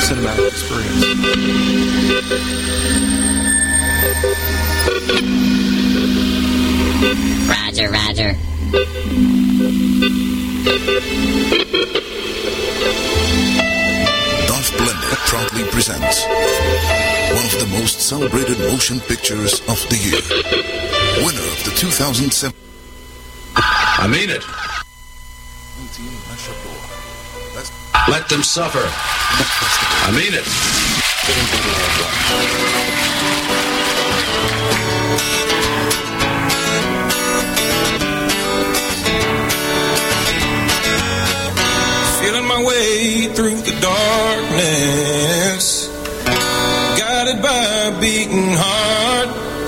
cinematic experience. Roger, roger. DOS Blender proudly presents one of the most celebrated motion pictures of the year. Winner of the 2007... I mean it. Let them suffer. I mean it. Feeling my way through the darkness, guided by a beating heart.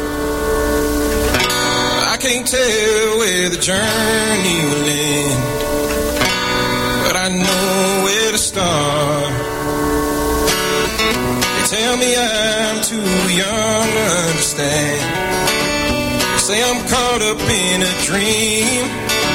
I can't tell where the journey will end, but I know where to start. They tell me I'm too young to understand. They say I'm caught up in a dream.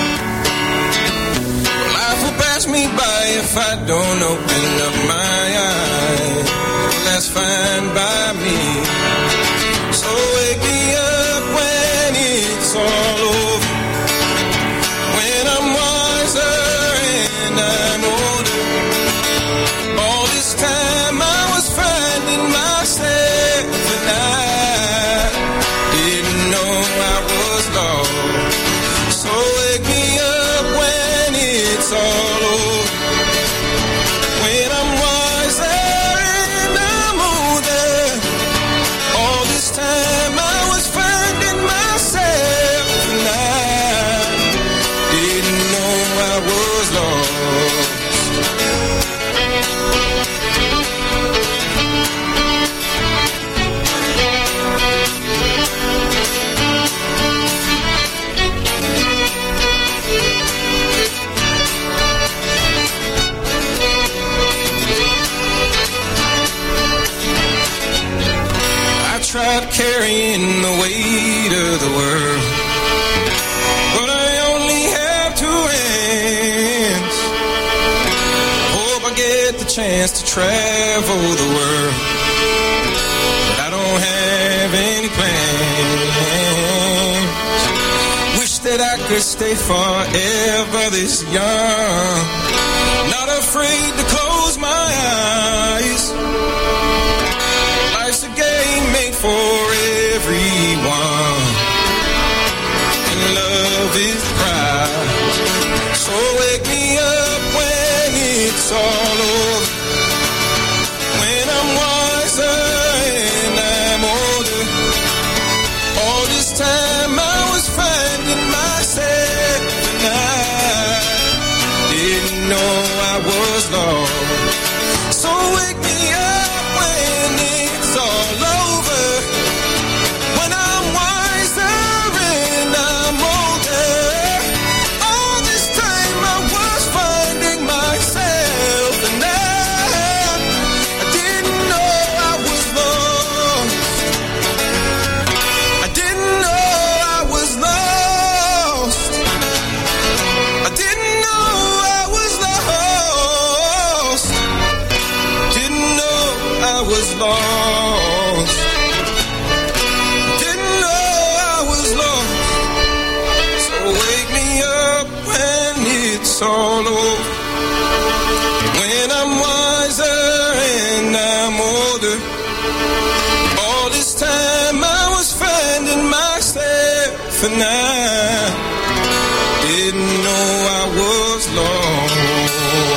Life will pass me by if I don't open up my eyes. Well, that's fine by me. So wake me up when it's all over, when I'm wiser and I'm older. All this time I was finding myself and I didn't know I was lost. So wake me up when it's all over, when I'm wiser and I'm older. All this time I was finding myself and I didn't know I was lost. I tried carrying the weight of the world, but I only have two hands. I hope I get the chance to travel the world, but I don't have any plans. Wish that I could stay forever this young, not afraid to close my eyes. Life's a game made for everyone, and love is the prize. So wake me up when it's all over, when I'm wiser and I'm older. All this time I was finding myself and I didn't know I was lost. So wake me up when it's all over, when I'm wiser and I'm older. All this time I was finding myself and I didn't know I was lost. I didn't know I was lost. I didn't know I was lost. Didn't know I was lost. Didn't know I was lost. So wake me up when it's all over, when I'm wiser and I'm older. All this time I was finding myself and I didn't know I was lost.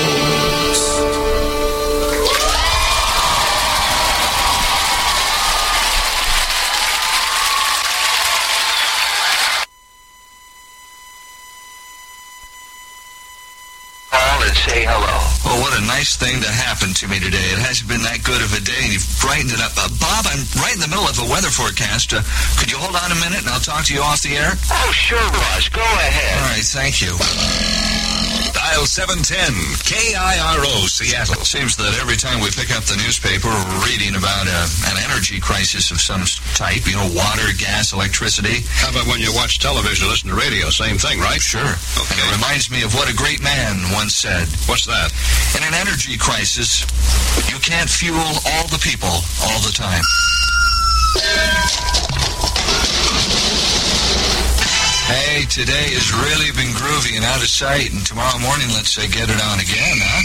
Call and say hello. Well, what a nice thing to happen to me today. It hasn't been that good of a day, and you've brightened it up. Bob, I'm right in the middle of a weather forecast. Could you hold on a minute, and I'll talk to you off the air? Oh, sure, Ross. Go ahead. All right, thank you. Dial 710 KIRO Seattle. Seems that every time we pick up the newspaper, we're reading about an energy crisis of some type. You know, water, gas, electricity. How about when you watch television, listen to radio? Same thing, right? Sure. Okay. And it reminds me of what a great man once said. What's that? In an energy crisis, you can't fuel all the people all the time. Hey, today has really been groovy and out of sight, and tomorrow morning, let's say, get it on again, huh?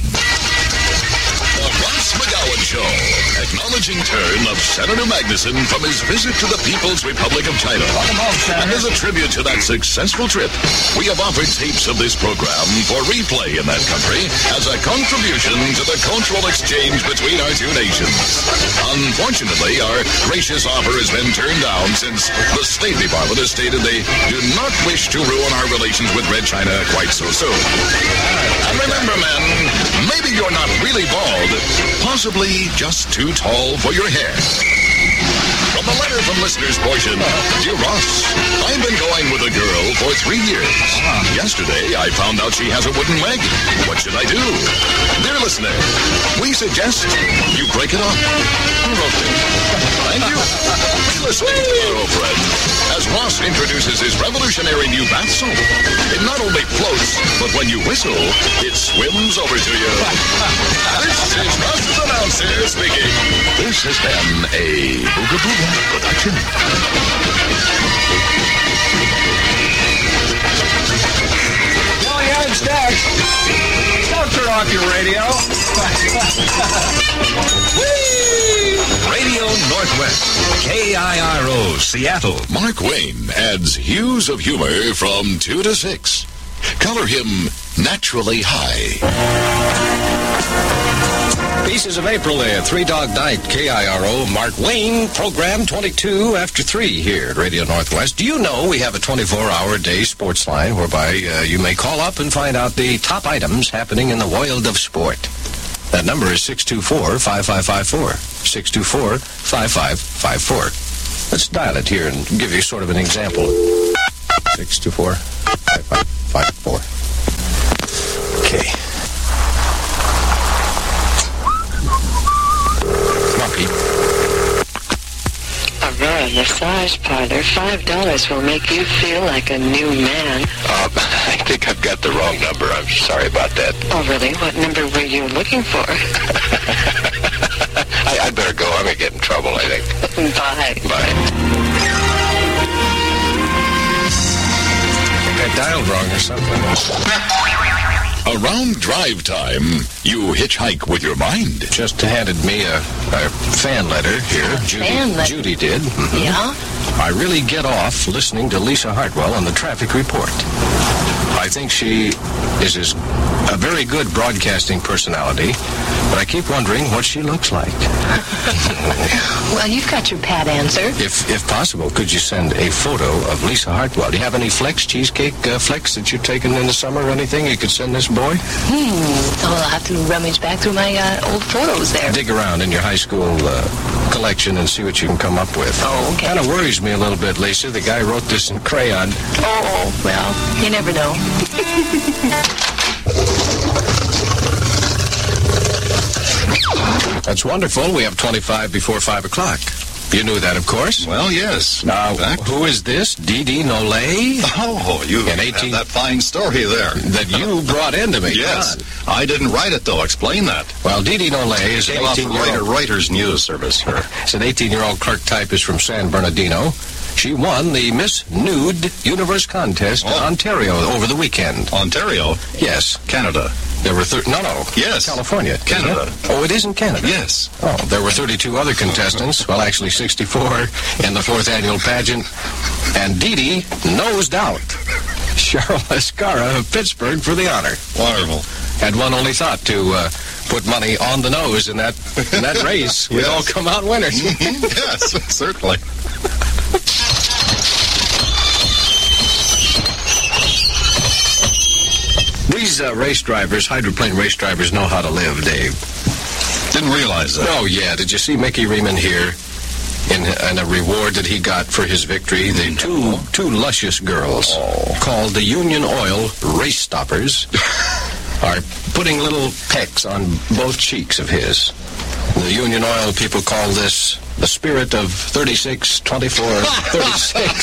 The Ross McGowan Show, acknowledging turn of Senator Magnuson from his visit to the People's Republic of China. And as a tribute to that successful trip, we have offered tapes of this program for replay in that country as a contribution to the cultural exchange between our two nations. Unfortunately, our gracious offer has been turned down since the State Department has stated they do not wish to ruin our relations with Red China quite so soon. And remember, men, maybe you're not really bald, possibly just too tall for your hair. From the letter from listeners portion, Dear Ross, I've been going with a girl for 3 years. Yesterday, I found out she has a wooden leg. What should I do? Dear listener, we suggest you break it off. Okay. Thank you. Be listening tomorrow, friend, as Ross introduces his revolutionary new bath soap. It not only floats, but when you whistle, it swims over to you. This is Ross's announcer speaking. This has been a Booga Booga production. Well, yeah, it's next. Don't turn off your radio. Radio Northwest, KIRO Seattle. Mark Wayne adds hues of humor from 2 to 6. Color him naturally high. Pieces of April there, Three Dog Night, KIRO, Mark Wayne, program 22 after 3 here at Radio Northwest. Do you know we have a 24-hour day sports line whereby you may call up and find out the top items happening in the world of sport? That number is 624-5554, 624-5554. Let's dial it here and give you sort of an example. 624-5554. Okay. Aurora Massage Parlor. $5 will make you feel like a new man. I think I've got the wrong number. I'm sorry about that. Oh, really? What number were you looking for? I'd better go. I'm going to get in trouble, I think. Bye. Bye. I think I dialed wrong or something. Around drive time, you hitchhike with your mind. Just handed me a fan letter here. Judy did. Mm-hmm. Yeah? I really get off listening to Lisa Hartwell on the traffic report. I think she is a very good broadcasting personality, but I keep wondering what she looks like. Well, you've got your pat answer. If possible, could you send a photo of Lisa Hartwell? Do you have any cheesecake flecks that you've taken in the summer or anything you could send this boy? Oh, I'll have to rummage back through my old photos there. Dig around in your high school collection and see what you can come up with. Oh, okay. Kind of worries me a little bit, Lisa. The guy wrote this in crayon. Oh, well, you never know. That's wonderful. We have 25 before 5 o'clock. You knew that, of course. Well, yes. Now, who is this? Dee Nolay? Oh, you have that fine story there. That you brought into me. Yes. I didn't write it, though. Explain that. Well, Dee Nolay is an 18-year-old... Reuters News Service. It's an 18-year-old clerk typist from San Bernardino. She won the Miss Nude Universe contest in Ontario over the weekend. Ontario? Yes. Canada. There were Yes. California. Canada. Oh, it is in Canada? Yes. Oh, there were 32 other contestants. Well, actually 64 in the 4th annual pageant. And Dee nosed out Cheryl Escara of Pittsburgh for the honor. Wonderful. Had one only thought to put money on the nose in that race. We'd all come out winners. Yes, certainly. These race drivers, hydroplane race drivers, know how to live, Dave. Didn't realize that. Oh, yeah. Did you see Mickey Riemann here? and a reward that he got for his victory, the two luscious girls called the Union Oil Race Stoppers are putting little pecks on both cheeks of his. The Union Oil people call this the spirit of 36, 24, 36.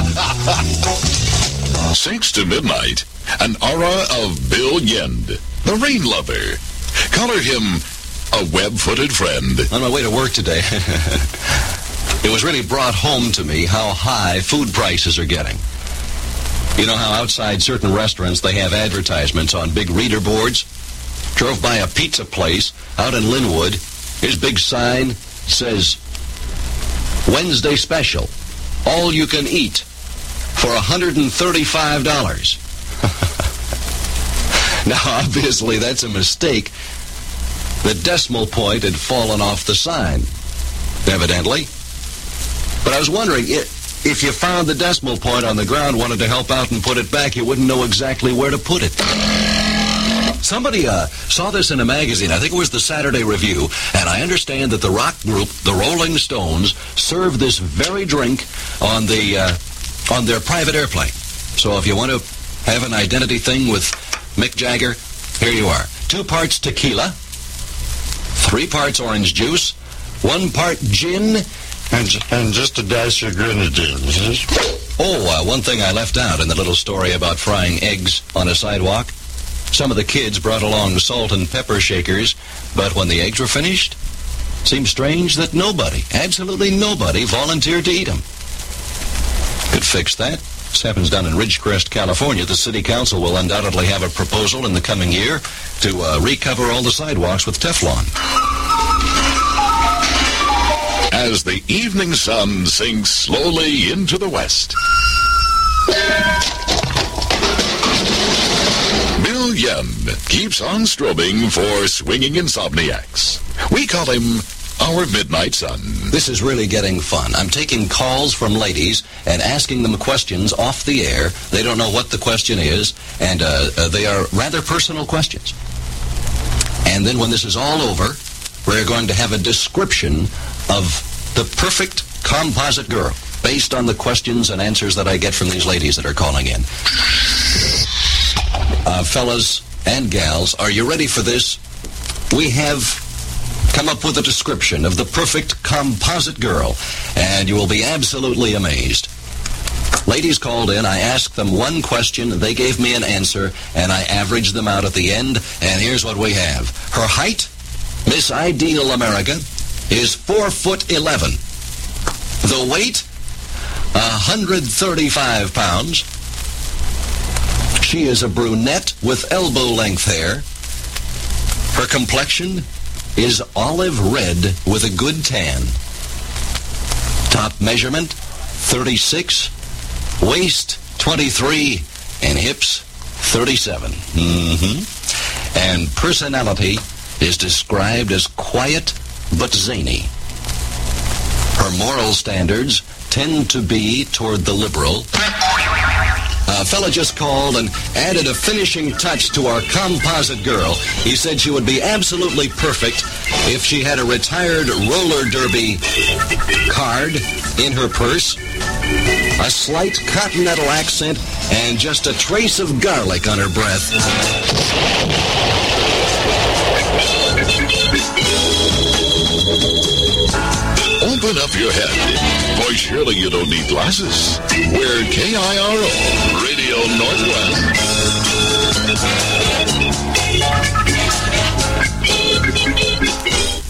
6 to midnight, an aura of Bill Yend, the rain lover. Color him a web-footed friend. On my way to work today, it was really brought home to me how high food prices are getting. You know how outside certain restaurants they have advertisements on big reader boards? Drove by a pizza place out in Linwood. His big sign says, Wednesday special, all you can eat for $135. Now, obviously, that's a mistake. The decimal point had fallen off the sign, evidently. But I was wondering, if you found the decimal point on the ground, wanted to help out and put it back, you wouldn't know exactly where to put it. Somebody saw this in a magazine, I think it was the Saturday Review, and I understand that the rock group, the Rolling Stones, serve this very drink on their private airplane. So if you want to have an identity thing with Mick Jagger, here you are. 2 parts tequila, 3 parts orange juice, 1 part gin, and just a dash of grenadines. Oh, one thing I left out in the little story about frying eggs on a sidewalk. Some of the kids brought along salt and pepper shakers, but when the eggs were finished, it seemed strange that nobody, absolutely nobody, volunteered to eat them. Could fix that. This happens down in Ridgecrest, California. The city council will undoubtedly have a proposal in the coming year to recover all the sidewalks with Teflon. As the evening sun sinks slowly into the west, Bill Yend keeps on strobing for swinging insomniacs. We call him our Midnight Sun. This is really getting fun. I'm taking calls from ladies and asking them questions off the air. They don't know what the question is, and they are rather personal questions. And then when this is all over, we're going to have a description of the perfect composite girl based on the questions and answers that I get from these ladies that are calling in. Fellas and gals, are you ready for this? We have come up with a description of the perfect composite girl, and you will be absolutely amazed. Ladies called in, I asked them one question, they gave me an answer, and I averaged them out at the end, and here's what we have. Her height, Miss Ideal America, is 4'11". The weight, 135 pounds. She is a brunette with elbow-length hair. Her complexion is olive red with a good tan. Top measurement, 36. Waist, 23. And hips, 37. And personality is described as quiet but zany. Her moral standards tend to be toward the liberal. A fella just called and added a finishing touch to our composite girl. He said she would be absolutely perfect if she had a retired roller derby card in her purse, a slight continental accent, and just a trace of garlic on her breath. Open up your head. Boy, surely you don't need glasses. We're KIRO, Radio Northwest.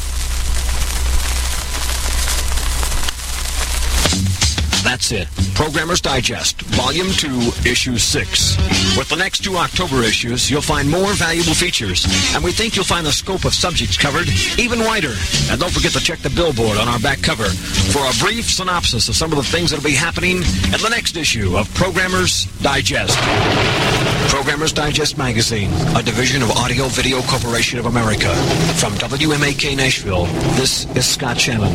That's it. Programmer's Digest, Volume 2, Issue 6. With the next 2 October issues, you'll find more valuable features, and we think you'll find the scope of subjects covered even wider. And don't forget to check the billboard on our back cover for a brief synopsis of some of the things that'll be happening in the next issue of Programmer's Digest. Programmer's Digest Magazine, a division of Audio Video Corporation of America. From WMAK Nashville, this is Scott Shannon.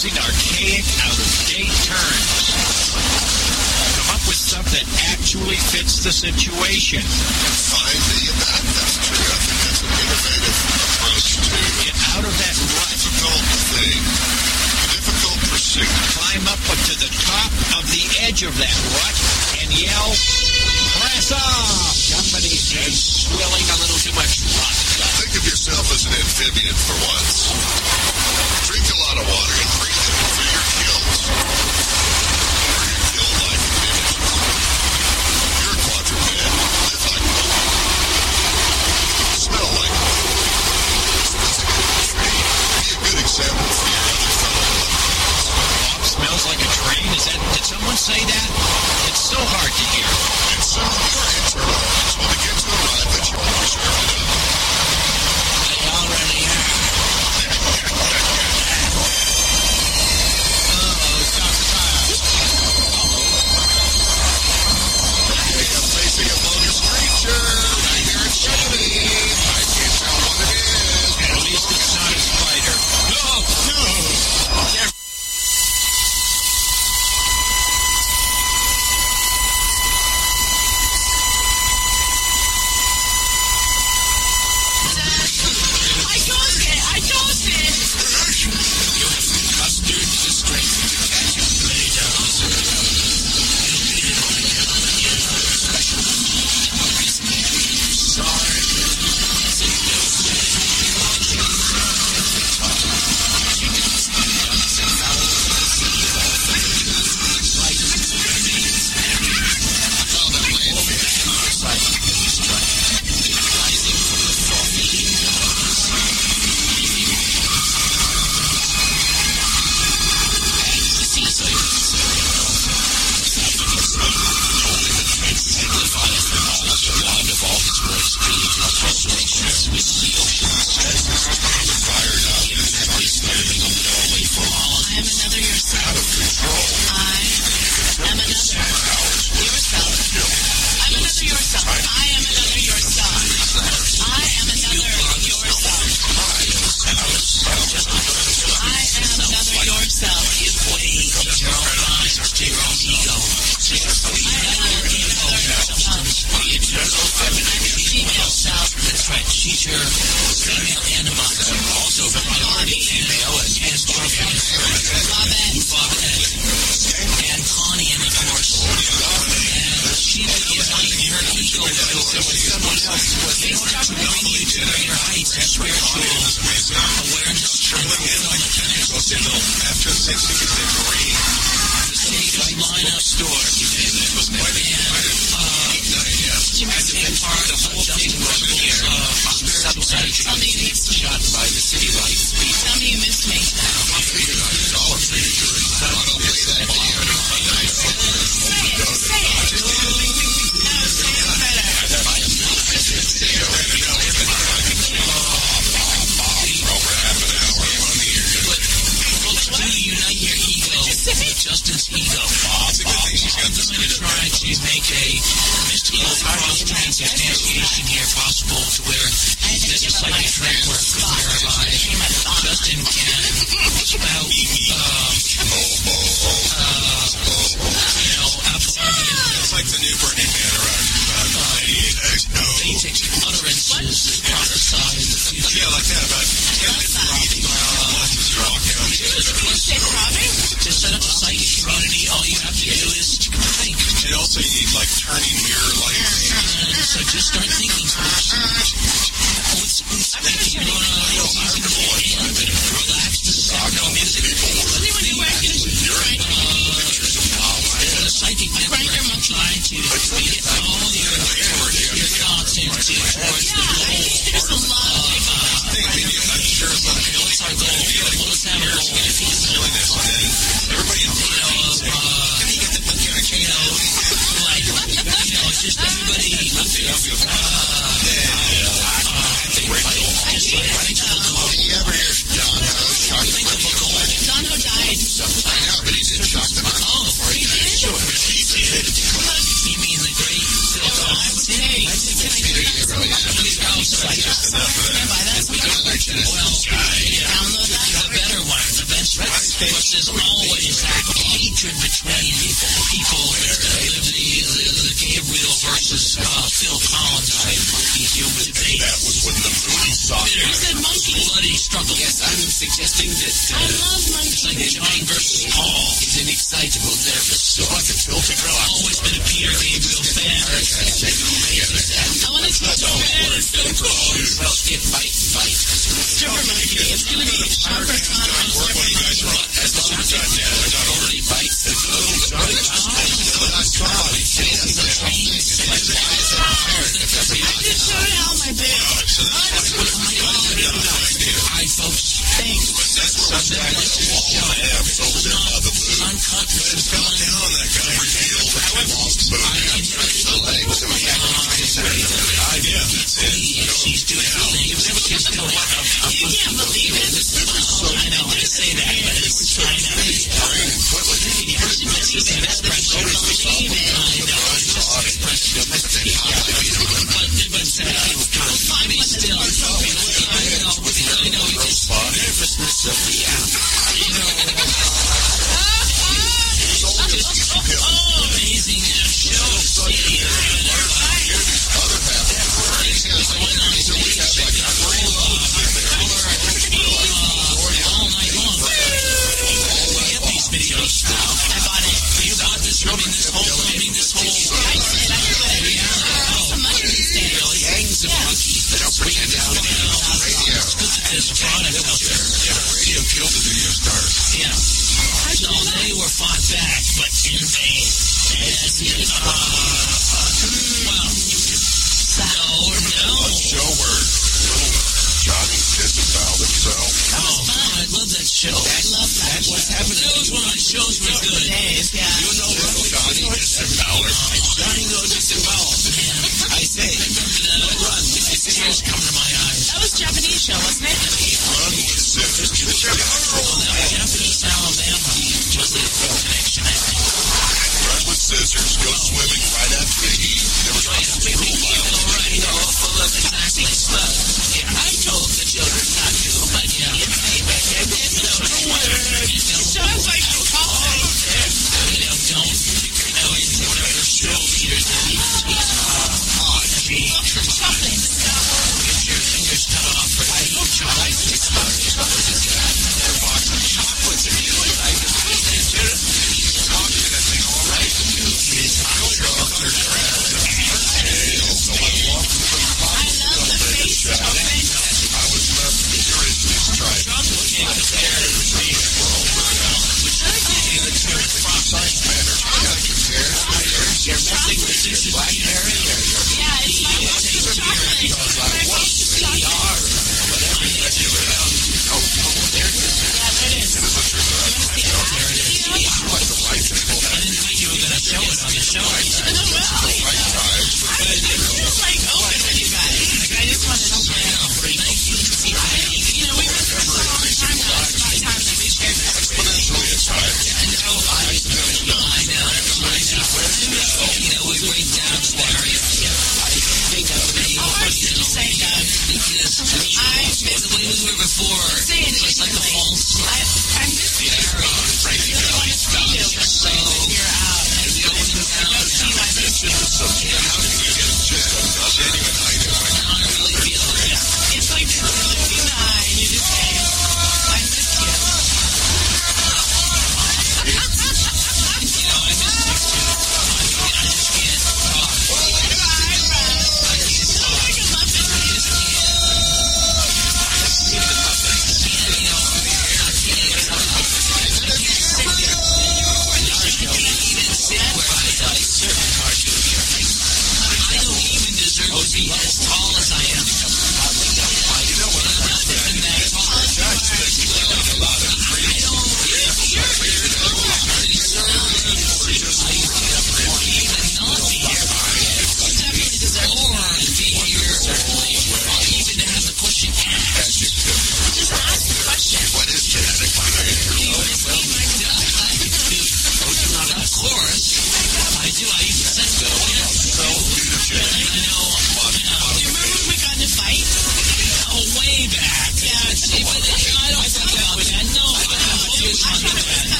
using archaic, out-of-date terms. Come up with stuff that actually fits the situation. That's true. I think that's an innovative approach to get out of that difficult thing, difficult pursuit. Climb up to the top of the edge of that rut and yell, "Press off!" Somebody's swilling a little too much rut. Think of yourself as an amphibian for once. Drink a lot of water and breathe it through your gills. Or your gill-like appendages. You're a quadruped. Live like one. Smell like one. Sophisticated tree. Be a good example for your other fellow quadrupeds. Bob smells like a train? Did someone say that? It's so hard to hear. And some of your internal organs will begin to arrive at your reserve it up. They already are. I'm facing a bogus creature. I hear it shouting. I can't tell what it is. At least it's not a spider. No. Well, download that. The better one, the best. course, there's always that hatred between people. The Gabriel versus Phil Collins debate. That was when the movie saw it. You said monkey. Bloody struggle. Yes, I'm suggesting that I love monkey. It's like John versus Paul. he's an excitable nervous It's like a tilted I've always been a Peter Gabriel fan. I want to talk about Phil Collins. Well, get fight. Stripper monkey. It's going to be Chopper Tom and Stripper monkey. As long as I already bites the I just showed you all my big. Hi, folks. Thanks. That's where we're standing at the wall and a half. So it's above the food. Uncut. It's fell down that guy. He lost the boot. The legs. Yeah, that's it. She's doing something. You can't believe it. I know. I say that, but it's China. Nervousness of the amazing videos now. I bought it. You bought this whole. I said some money these days. gangs of monkeys that are bringing down the radio. It's good that there's a product out there. Radio killed the video stars. Yeah. So they were fought back, but in vain. A show where Johnny disavowed himself. I love that show. I love that. What's happening? That was one of my shows was good. Days, yeah. You know Johnny disavowed. Johnny no disavowal. I say, run. Tears come to my eyes. That was a Japanese show, wasn't it? Run with scissors. Japanese Alabama was the connection, I think. Run with scissors. Go swimming right after the heat. There was I told the children not to, but Sounds like you called it. don't. Whatever show leaders Chocolate. get your fingers cut off for You're missing the Susan Blackberry or your it's my chocolate.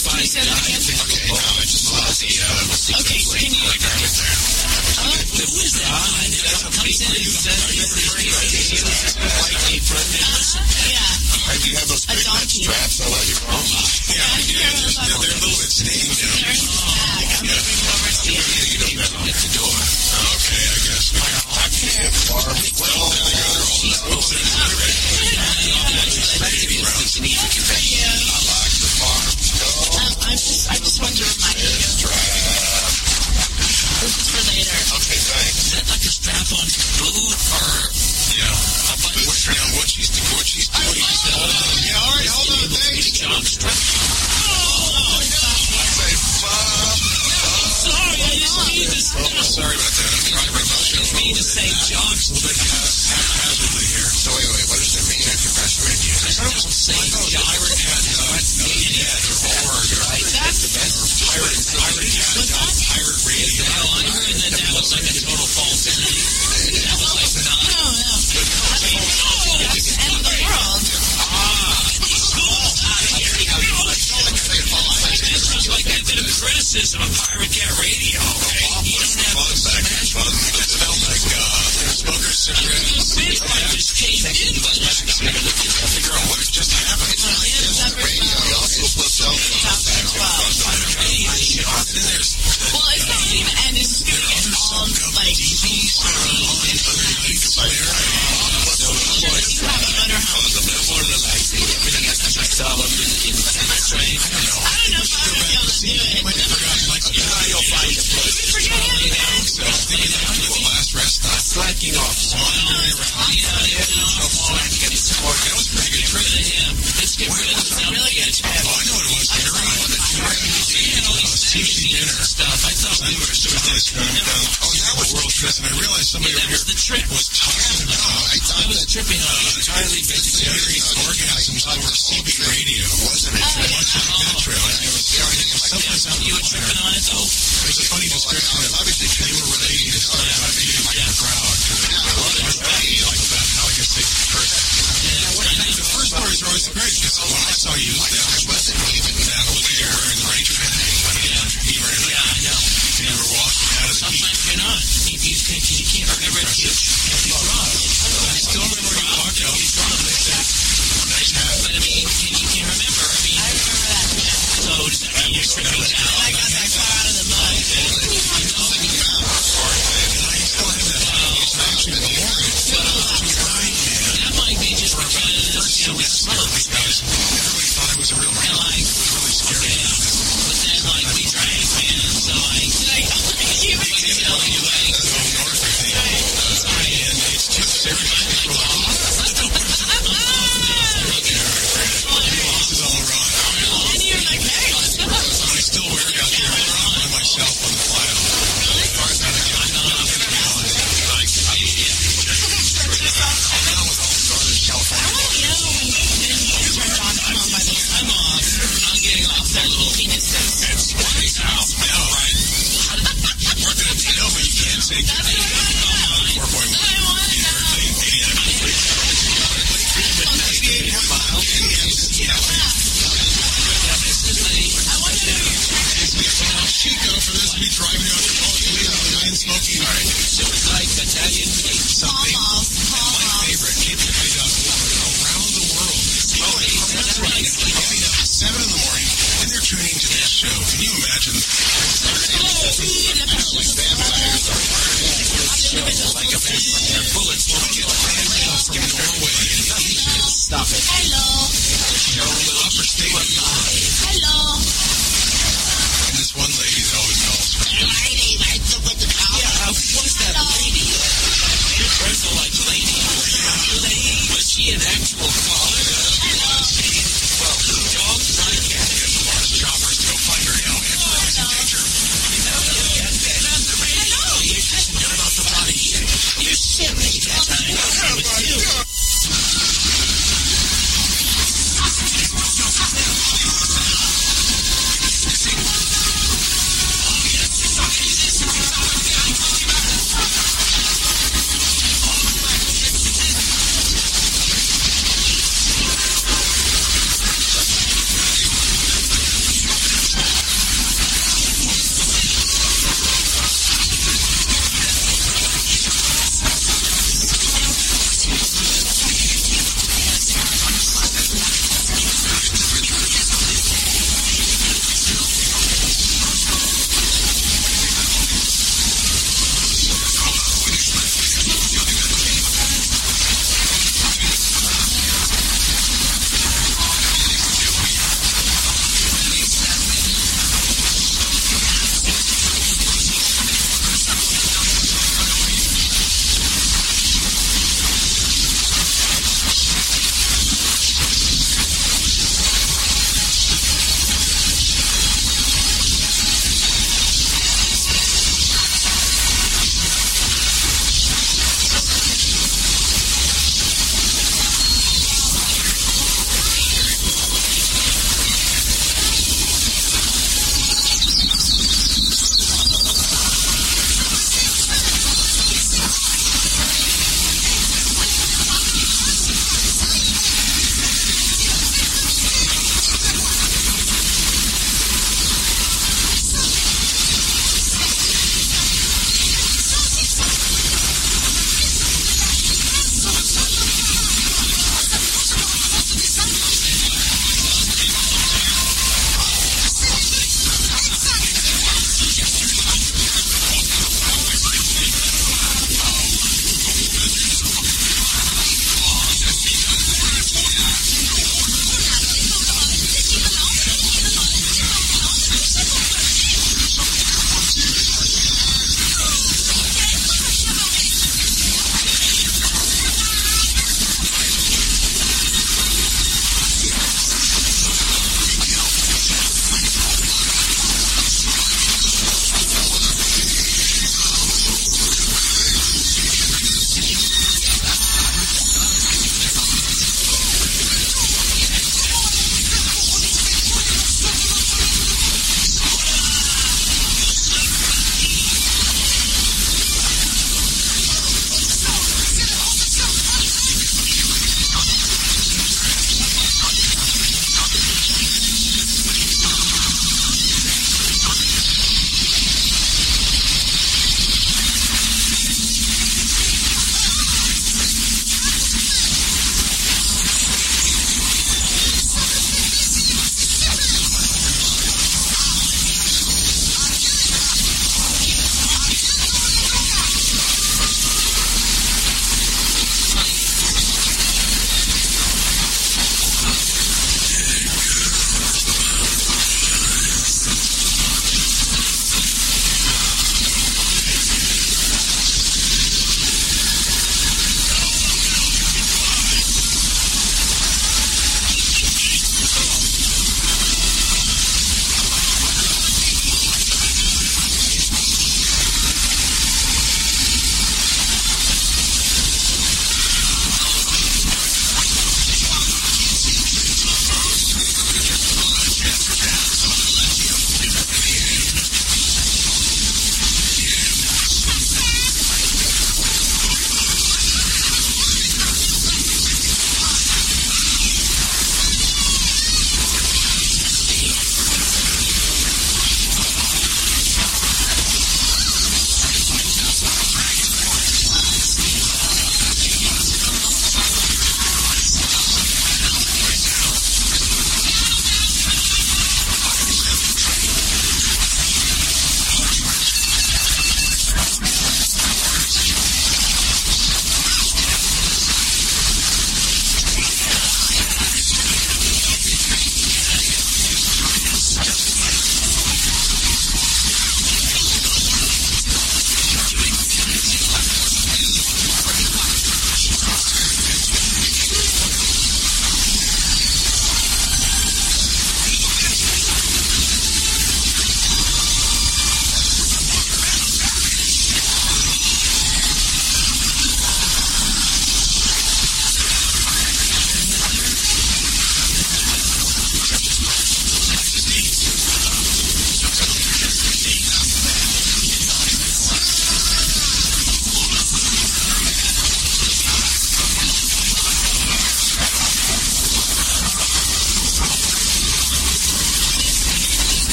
find say that again? Okay, now I just lost the Okay, so can you... Who is that? Comes in and says this is Do you have those big straps all over your phone? Yeah, they're a little bit stained down. At the door. Okay, I guess. I just wanted to remind you. This is for later. Okay, thanks. Is that like a strap-on boot or... Yeah. What she's doing. Yeah, all right, hold on, thanks. Sorry, I didn't mean to say... Sorry about that. I'm trying to remember. I didn't mean to say jocks. Haphazardly here. So wait, what does that mean after Pastor Radio? I thought it was saying pirate had right? That's the best. Pirate radio. No, I heard that was like a total false entity. That was like not... No. That's the end of the world. Sounds like a bit of criticism of Pirate Cat Radio, okay? You don't have It smells like smoker cigarettes. I just came in, but Figure out what just happened. Radio also flips out. Well, it's not even, and it's all like beef or you have a motorhome. I don't know if I would be able to do it. You'll find it. So, thinking of the last restaurant. Slacking off. That was a pretty good trip. Let's get rid of this. Really good. Oh, I know what it was. Sushi dinner. Stuff. I thought we were that was world trip, and I realized somebody over here the trip was talking about. I thought was tripping on entirely vegetarian orgasms over CB radio, wasn't it? That trail. You were tripping on it though. There's a funny description of obviously they were related to something about being like the crowd. About how I guess they first. The first stories are always great because when I saw you, I wasn't even that aware and right training. Yeah, I know. You were walking out of the heat. Sometimes you're not. You can't remember if you're drunk. I still remember you walked out. But I mean, you can't remember. I mean, I remember that. So does that mean you're tripping out? I got that car out of the mud. That might be just because, we smoked. Everybody thought it was a real man. It was really scary. But then, we drank, man. So, You